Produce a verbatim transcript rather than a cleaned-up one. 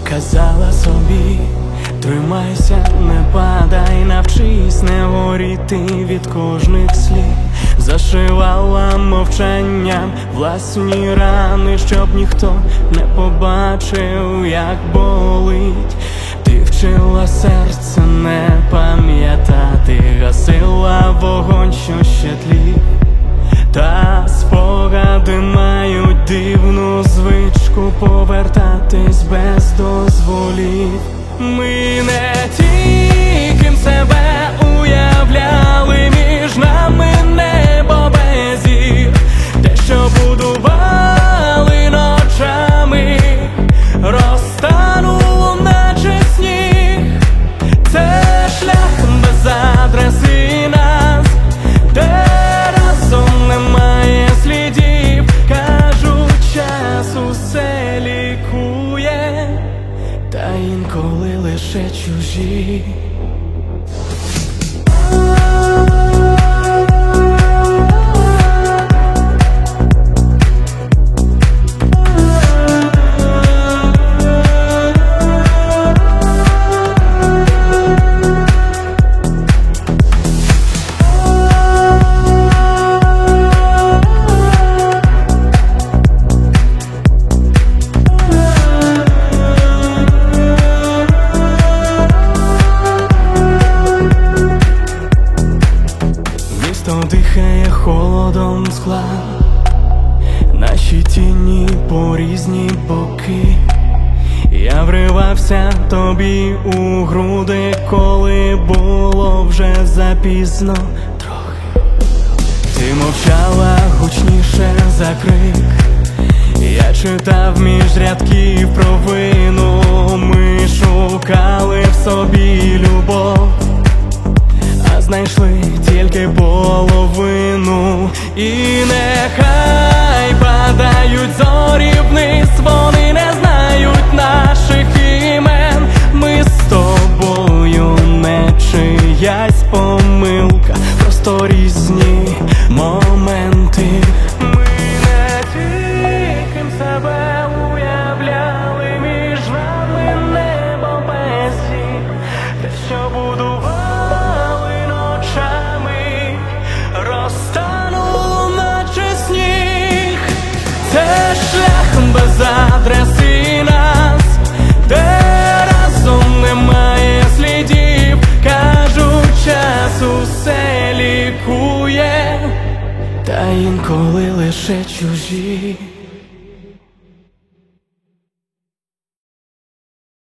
казала собі, тримайся, не падай, навчись не горіти від кожних слів. Зашивала мовчанням власні рани, щоб ніхто не побачив, як болить. Ти вчила серце не пам'ятати, гасила вогонь, що ще тлів. Та спогади мають дивну звичку повертатись без дозволів. Ми не ті, ким себе уявляли, між нами небо без зір. Те, що будували ночами, розтануло наче сніг. Це шлях без адреси нас, де разом немає слідів. Кажуть, час усе лікує, та інколи лише чужі. Місто дихає холодом скла, наші тіні по різні боки. Я вривався тобі у груди, коли було вже запізно трохи. Ти мовчала гучніше за крик, я читав між рядків провину. Ми шукали в собі любов, а знайшли тільки половину. І нехай падають зорі вниз, вони не знають наших імен. Ми з тобою не чиясь помилка, просто різні моменти. Ми не ті, ким себе уявляли, між нами небо без зір. Те, що будували ночами, розтануло наче сніг. Це шлях без адреси нас, де разом немає слідів. Кажуть, час усе лікує, та інколи лише чужі.